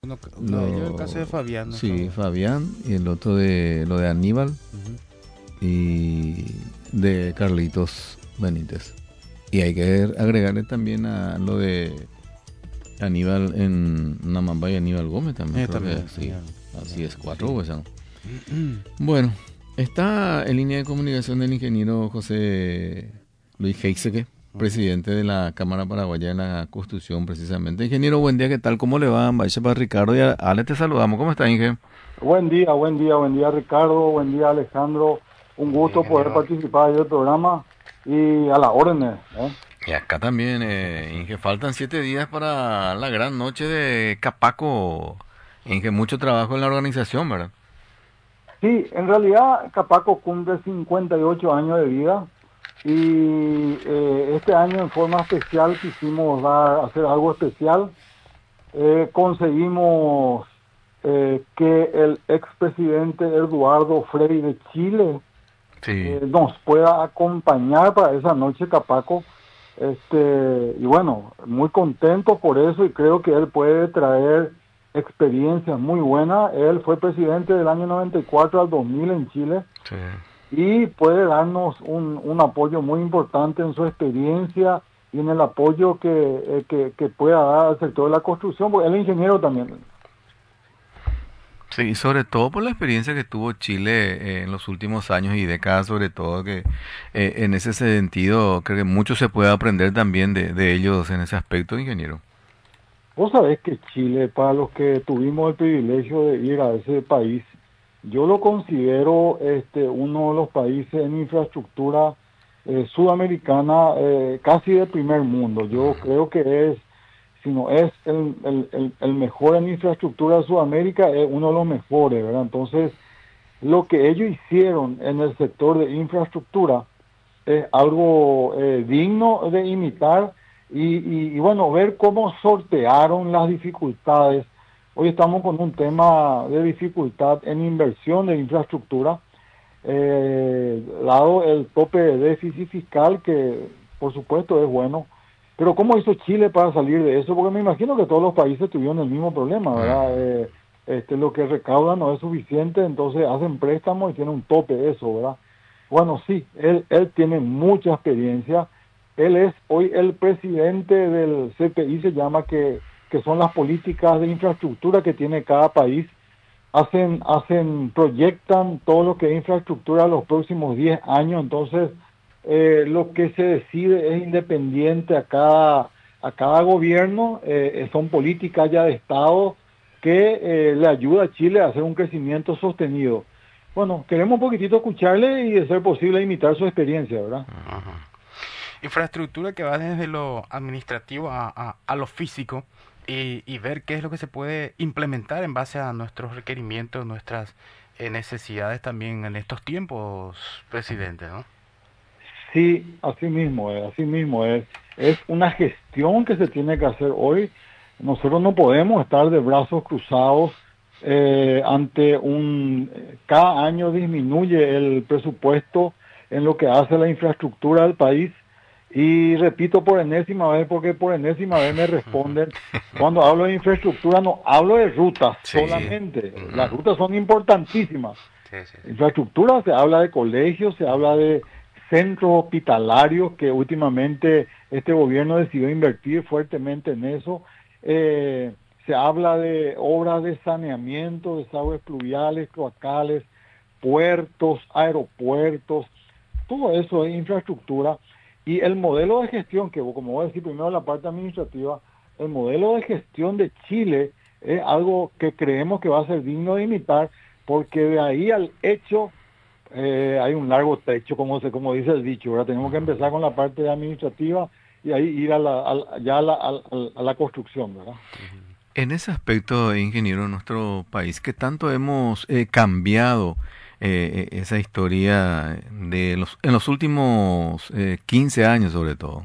Uno de ellos es el caso de Fabián, Sí, Fabián, y el otro de lo de Aníbal y de Carlitos Benítez. Y hay que agregarle también a lo de Aníbal en Namamba y Aníbal Gómez también, creo también, que sí. Así es, cuatro, sí. pues. Bueno, está en línea de comunicación el ingeniero José Luis Heitzeke, presidente de la Cámara Paraguaya de la Construcción, precisamente. Ingeniero, buen día, ¿qué tal? ¿Cómo le va? Vaya para Ricardo y a Ale, te saludamos. ¿Cómo está, Inge? Buen día, buen día, buen día Ricardo, buen día Alejandro. Un Buen día, gusto poder ingeniero. participar del programa y a las órdenes. Y acá también, Inge, faltan 7 días para la gran noche de Capaco. Inge, mucho trabajo en la organización, ¿verdad? Sí, en realidad Capaco cumple 58 años de vida y este año en forma especial quisimos hacer algo especial. Conseguimos que el expresidente Eduardo Frei de Chile Sí. nos pueda acompañar para esa noche Capaco. Y bueno, muy contento por eso y creo que él puede traer experiencias muy buenas. Él fue presidente del año 94 al 2000 en Chile Sí. y puede darnos un apoyo muy importante en su experiencia y en el apoyo que pueda dar al sector de la construcción, porque él es ingeniero también. Sí, sobre todo por la experiencia que tuvo Chile en los últimos años y décadas, sobre todo que en ese sentido creo que mucho se puede aprender también de ellos en ese aspecto, ingeniero. Vos sabés que Chile, para los que tuvimos el privilegio de ir a ese país, yo lo considero uno de los países en infraestructura sudamericana casi de primer mundo. Yo creo que es, si no es el mejor en infraestructura de Sudamérica, es uno de los mejores, ¿verdad? Entonces, lo que ellos hicieron en el sector de infraestructura es algo digno de imitar y bueno, ver cómo sortearon las dificultades. Hoy estamos con un tema de dificultad en inversión de infraestructura, dado el tope de déficit fiscal, que por supuesto es bueno. Pero ¿cómo hizo Chile para salir de eso? Porque me imagino que todos los países tuvieron el mismo problema, ¿verdad? Lo que recaudan no es suficiente, entonces hacen préstamos y tienen un tope de eso, ¿verdad? Bueno, sí, él tiene mucha experiencia. Él es hoy el presidente del CPI, se llama, que son las políticas de infraestructura que tiene cada país. Proyectan todo lo que es infraestructura los próximos 10 años, entonces lo que se decide es independiente a cada gobierno, son políticas ya de Estado que le ayuda a Chile a hacer un crecimiento sostenido. Bueno, queremos un poquitito escucharle y de ser posible imitar su experiencia, ¿verdad? Ajá. Infraestructura que va desde lo administrativo a lo físico y ver qué es lo que se puede implementar en base a nuestros requerimientos, nuestras necesidades también en estos tiempos, presidente, ¿no? Sí, así mismo es, así mismo es. Es una gestión que se tiene que hacer hoy. Nosotros no podemos estar de brazos cruzados ante cada año disminuye el presupuesto en lo que hace la infraestructura del país. Y repito por enésima vez, porque por enésima vez me responden, cuando hablo de infraestructura no hablo de rutas Sí. solamente. Las Ujú. rutas son importantísimas. Sí, sí, sí. Infraestructura, se habla de colegios, se habla de centros hospitalarios, que últimamente este gobierno decidió invertir fuertemente en eso. Se habla de obras de saneamiento, desagües pluviales, cloacales, puertos, aeropuertos, todo eso es infraestructura. Y el modelo de gestión, que como voy a decir primero la parte administrativa, el modelo de gestión de Chile es algo que creemos que va a ser digno de imitar, porque de ahí al hecho hay un largo trecho, como dice el dicho, ¿verdad? Tenemos que empezar con la parte administrativa y ahí ir a la construcción, ¿verdad? En ese aspecto, ingeniero, en nuestro país, ¿qué tanto hemos cambiado esa historia en los últimos 15 años sobre todo?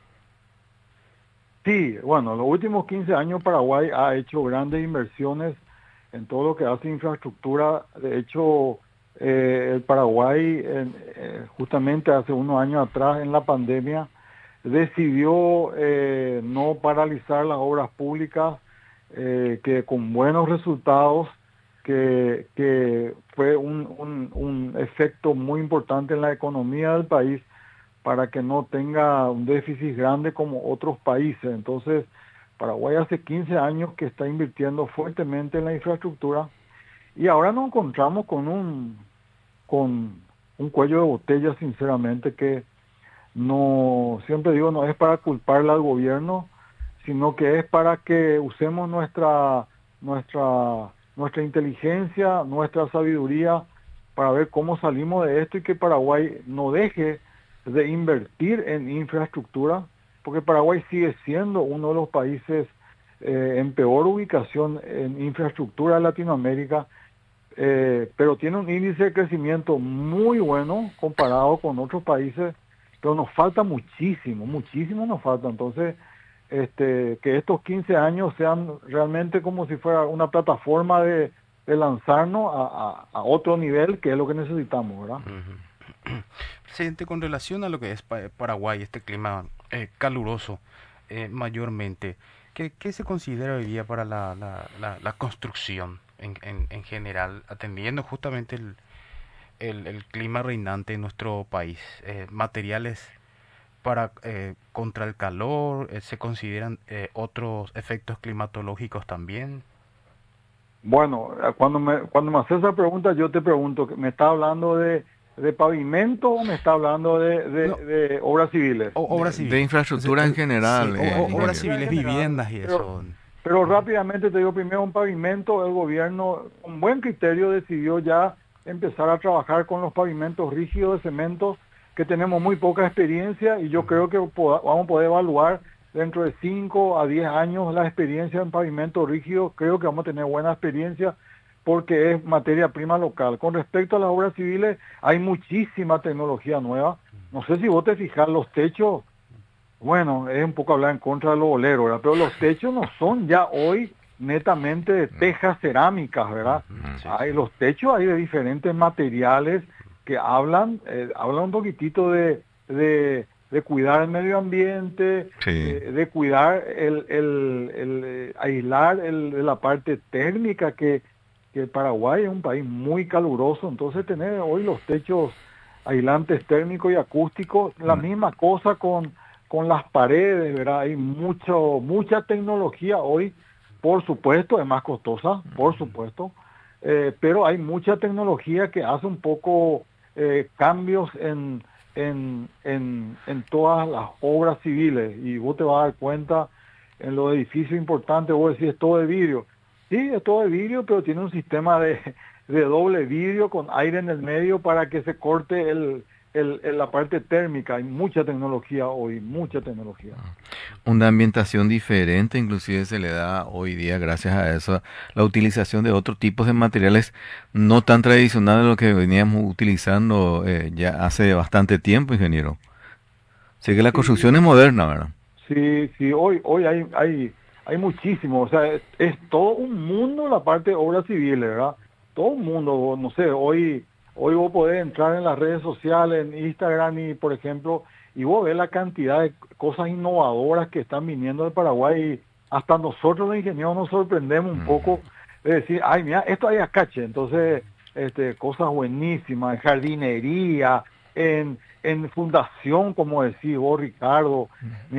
Sí, bueno, en los últimos 15 años Paraguay ha hecho grandes inversiones en todo lo que hace infraestructura. De hecho, el Paraguay, justamente hace unos años atrás, en la pandemia, decidió no paralizar las obras públicas que con buenos resultados, que fue un efecto muy importante en la economía del país para que no tenga un déficit grande como otros países. Entonces, Paraguay hace 15 años que está invirtiendo fuertemente en la infraestructura y ahora nos encontramos con un cuello de botella, sinceramente, que no, siempre digo, no es para culparle al gobierno, sino que es para que usemos nuestra inteligencia, nuestra sabiduría para ver cómo salimos de esto y que Paraguay no deje de invertir en infraestructura, porque Paraguay sigue siendo uno de los países en peor ubicación en infraestructura de Latinoamérica, pero tiene un índice de crecimiento muy bueno comparado con otros países, pero nos falta muchísimo, muchísimo nos falta. Entonces, que estos 15 años sean realmente como si fuera una plataforma de lanzarnos a otro nivel, que es lo que necesitamos, ¿verdad? Presidente, con relación a lo que es Paraguay, este clima caluroso mayormente, ¿qué se considera hoy día para la construcción en general, atendiendo justamente el clima reinante en nuestro país? Materiales para contra el calor, ¿se consideran otros efectos climatológicos también? Bueno, cuando me haces esa pregunta, yo te pregunto, ¿me está hablando de pavimento o me está hablando No, de obras civiles? obras De civiles. infraestructura en Sí, general, obras ingeniero. civiles, En general, viviendas y eso. pero rápidamente te digo, primero un pavimento, el gobierno con buen criterio decidió ya empezar a trabajar con los pavimentos rígidos de cemento, que tenemos muy poca experiencia y yo creo que vamos a poder evaluar dentro de 5 a 10 años la experiencia en pavimento rígido. Creo que vamos a tener buena experiencia porque es materia prima local. Con respecto a las obras civiles, hay muchísima tecnología nueva. No sé si vos te fijas, los techos, bueno, es un poco hablar en contra de los boleros, ¿verdad? Pero los techos no son ya hoy netamente de tejas cerámicas, ¿verdad? Sí, Hay sí. los techos hay de diferentes materiales que hablan un poquitito de cuidar el medio ambiente, Sí. de cuidar aislar la parte térmica que Paraguay es un país muy caluroso, entonces tener hoy los techos aislantes térmicos y acústicos, la misma cosa con las paredes, ¿verdad? Hay mucha tecnología hoy, por supuesto, es más costosa, por supuesto, pero hay mucha tecnología que hace un poco cambios en todas las obras civiles, y vos te vas a dar cuenta en los edificios importantes, vos decís, es todo de vidrio. Sí, es todo de vidrio, pero tiene un sistema de doble vidrio con aire en el medio para que se corte la parte térmica. Hay mucha tecnología hoy, mucha tecnología. Una ambientación diferente, inclusive se le da hoy día, gracias a eso, la utilización de otros tipos de materiales no tan tradicionales de lo que veníamos utilizando ya hace bastante tiempo, ingeniero. Así que la construcción es Sí, moderna, ¿verdad? sí, hoy hay muchísimo, o sea, es todo un mundo la parte de obras civiles, ¿verdad? Todo un mundo, no sé, hoy vos podés entrar en las redes sociales, en Instagram y, por ejemplo, y vos ves la cantidad de cosas innovadoras que están viniendo de Paraguay y hasta nosotros los ingenieros nos sorprendemos un poco de decir, ay, mira, esto hay acá, che. Entonces, cosas buenísimas, en jardinería, en fundación, como decís vos, Ricardo.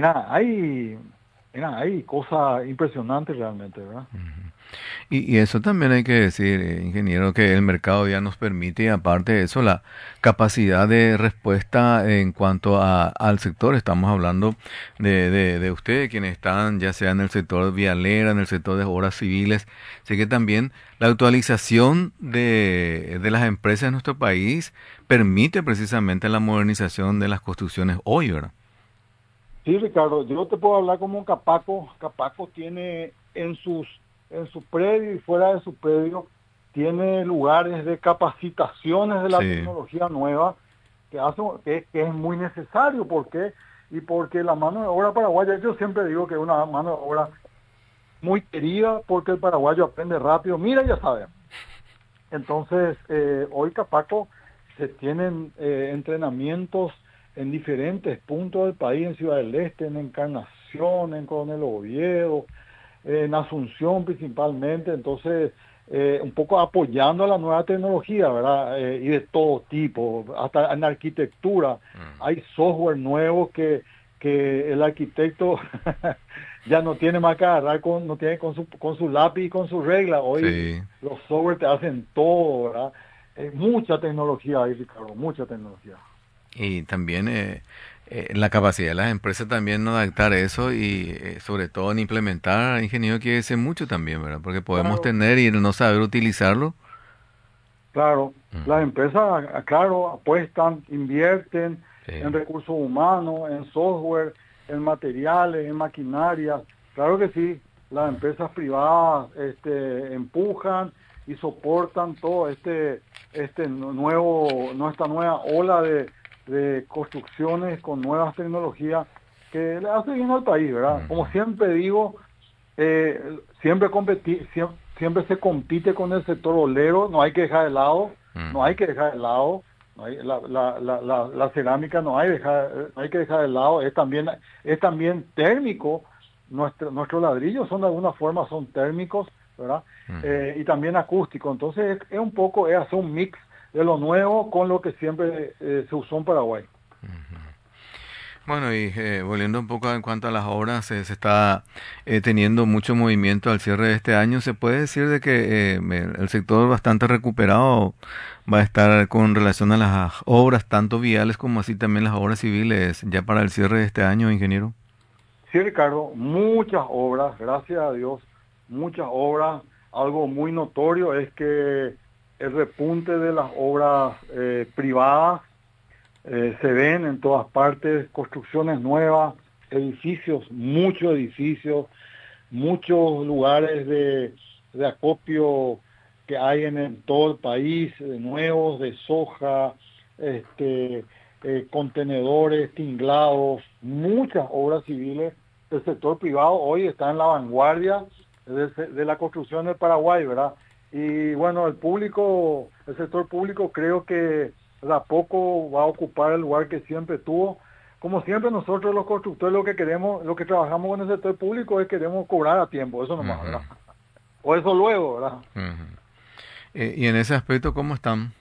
Mira, hay cosas impresionantes realmente, ¿verdad? Y eso también hay que decir, ingeniero, que el mercado ya nos permite, y aparte de eso, la capacidad de respuesta en cuanto al sector. Estamos hablando de ustedes, quienes están ya sea en el sector vialera, en el sector de obras civiles. Así que también la actualización de las empresas en nuestro país permite precisamente la modernización de las construcciones hoy, ¿verdad? Sí, Ricardo, yo te puedo hablar como Capaco. Capaco tiene en su predio y fuera de su predio, tiene lugares de capacitaciones de la Sí. tecnología nueva que es muy necesario. ¿Por qué? Y porque la mano de obra paraguaya, yo siempre digo que es una mano de obra muy querida porque el paraguayo aprende rápido. Mira, ya sabemos. Entonces, hoy Capaco se tienen entrenamientos en diferentes puntos del país, en Ciudad del Este, en Encarnación, en Coronel Oviedo, en Asunción principalmente, entonces un poco apoyando a la nueva tecnología, ¿verdad? Y de todo tipo, hasta en arquitectura hay software nuevo que el arquitecto ya no tiene más que agarrar no tiene con su lápiz y con su regla. Hoy Sí. los software te hacen todo, ¿verdad? Mucha tecnología ahí, Ricardo, mucha tecnología. Y también la capacidad de las empresas también no adaptar eso y sobre todo en implementar, ingeniero, quiere decir mucho también, ¿verdad? Porque podemos Claro, tener y no saber utilizarlo. claro. Las Ujú. empresas, claro, apuestan, invierten en Sí. recursos humanos, en software, en materiales, en maquinaria. Claro que sí, las empresas privadas empujan y soportan todo nuestra nueva ola de construcciones con nuevas tecnologías que le hace bien al país, ¿verdad? Como Ujú. siempre digo, siempre se compite con el sector olero, no hay que dejar de lado, no hay Ujú. que dejar de lado, la cerámica no hay que dejar de lado, es también térmico, nuestros ladrillos son de alguna forma son térmicos, ¿verdad? Ujú. Y también acústico, entonces es un poco, es hacer un mix de lo nuevo con lo que siempre se usó en Paraguay. Bueno, y volviendo un poco en cuanto a las obras, se está teniendo mucho movimiento al cierre de este año. ¿Se puede decir de que el sector bastante recuperado va a estar con relación a las obras, tanto viales como así también las obras civiles, ya para el cierre de este año, ingeniero? Sí, Ricardo, muchas obras, gracias a Dios, muchas obras. Algo muy notorio es que el repunte de las obras privadas se ven en todas partes, construcciones nuevas, edificios, muchos lugares de acopio que hay en todo el país, nuevos de soja, este, contenedores, tinglados, muchas obras civiles. El sector privado hoy está en la vanguardia de la construcción del Paraguay, ¿verdad? Y bueno, el sector público creo que de a poco va a ocupar el lugar que siempre tuvo. Como siempre nosotros los constructores lo que queremos, lo que trabajamos con el sector público es queremos cobrar a tiempo, eso nomás, Ujú. ¿verdad? O eso luego, ¿verdad? Ujú. Y en ese aspecto, ¿cómo están?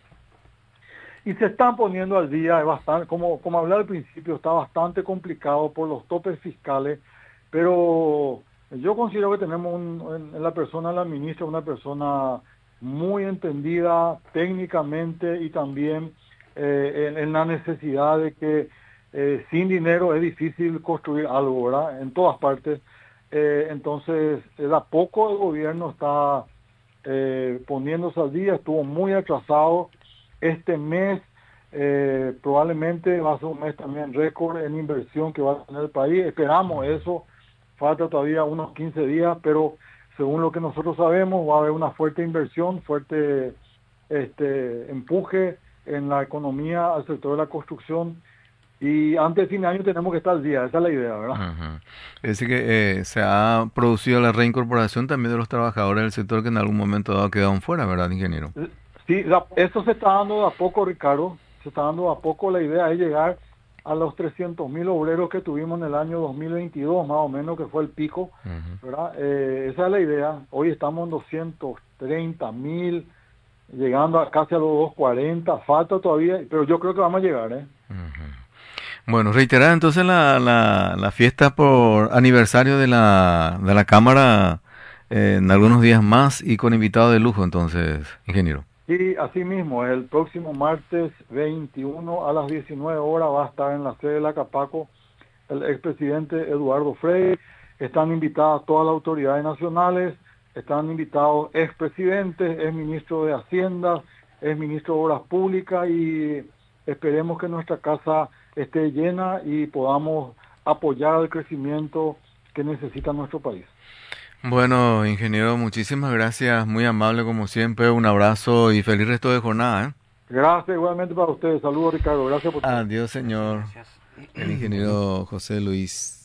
Y se están poniendo al día, es bastante, como hablé al principio, está bastante complicado por los topes fiscales, pero yo considero que tenemos en la persona, la ministra, una persona muy entendida técnicamente y también en la necesidad de que sin dinero es difícil construir algo, ¿verdad? En todas partes. Entonces, de a poco el gobierno está poniéndose al día, estuvo muy atrasado. Este mes probablemente va a ser un mes también récord en inversión que va a tener el país. Esperamos eso, falta todavía unos 15 días, pero según lo que nosotros sabemos va a haber una fuerte inversión, fuerte empuje en la economía al sector de la construcción y antes de fin de año tenemos que estar al día, esa es la idea, ¿verdad? Ujú. Es decir, que se ha producido la reincorporación también de los trabajadores del sector que en algún momento dado quedaron fuera, ¿verdad, ingeniero? Sí, esto se está dando de a poco, Ricardo, se está dando de a poco, la idea es llegar a los 300.000 obreros que tuvimos en el año 2022, más o menos, que fue el pico, Ujú. ¿verdad? Esa es la idea. Hoy estamos en 230.000, llegando a casi a los 240, falta todavía, pero yo creo que vamos a llegar, ¿eh? Ujú. Bueno, reiterar entonces la fiesta por aniversario de la Cámara en algunos días más y con invitado de lujo entonces, ingeniero. Y así mismo, el próximo martes 21 a las 19 horas va a estar en la sede de la Capaco el expresidente Eduardo Frei, están invitadas todas las autoridades nacionales, están invitados expresidentes, ex ministro de Hacienda, ex ministro de Obras Públicas y esperemos que nuestra casa esté llena y podamos apoyar el crecimiento que necesita nuestro país. Bueno, ingeniero, muchísimas gracias, muy amable como siempre, un abrazo y feliz resto de jornada, ¿eh? Gracias igualmente para ustedes. Saludos, Ricardo. Gracias por todo. Adiós, Gracias, señor. gracias. El Bueno. ingeniero José Luis